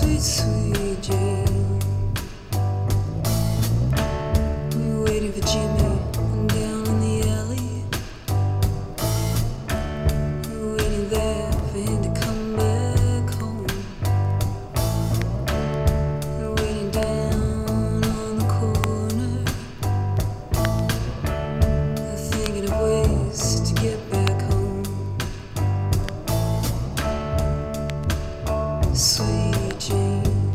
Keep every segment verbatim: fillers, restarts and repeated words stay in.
sweet, sweet Jane. We were waiting for Jimmy down in the alley. We were waiting there for him to come back home. We were waiting down on the corner, thinking of ways to get back home. Sweet Jane,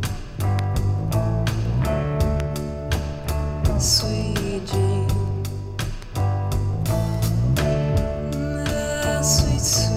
sweet Jane, ah, sweet, sweet.